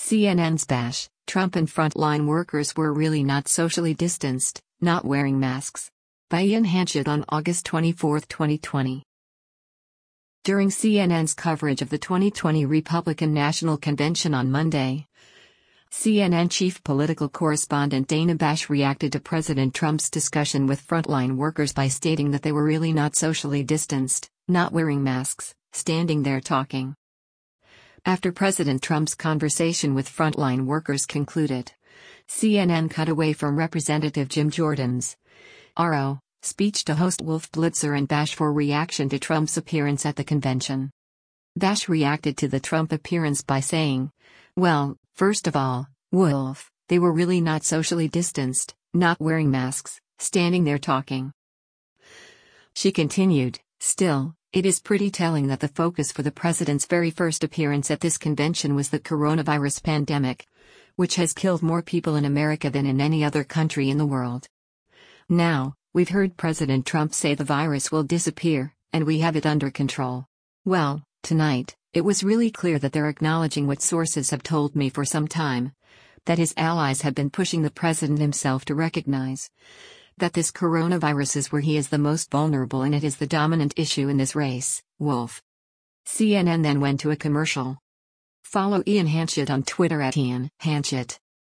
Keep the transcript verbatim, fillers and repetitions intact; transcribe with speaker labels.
Speaker 1: C N N's Bash, Trump and frontline workers were really not socially distanced, not wearing masks. By Ian Hanchett on August twenty-fourth, twenty twenty. During C N N's coverage of the twenty twenty Republican National Convention on Monday, C N N chief political correspondent Dana Bash reacted to President Trump's discussion with frontline workers by stating that they were really not socially distanced, not wearing masks, standing there talking. After President Trump's conversation with frontline workers concluded, C N N cut away from Representative Jim Jordan's R O speech to host Wolf Blitzer and Bash for reaction to Trump's appearance at the convention. Bash reacted to the Trump appearance by saying, "Well, first of all, Wolf, they were really not socially distanced, not wearing masks, standing there talking." She continued, "Still, it is pretty telling that the focus for the president's very first appearance at this convention was the coronavirus pandemic, which has killed more people in America than in any other country in the world. Now, we've heard President Trump say the virus will disappear, and we have it under control. Well, tonight, it was really clear that they're acknowledging what sources have told me for some time, that his allies have been pushing the president himself to recognize that this coronavirus is where he is the most vulnerable and it is the dominant issue in this race." Wolf. C N N then went to a commercial. Follow Ian Hanchett on Twitter at Ian Hanchett.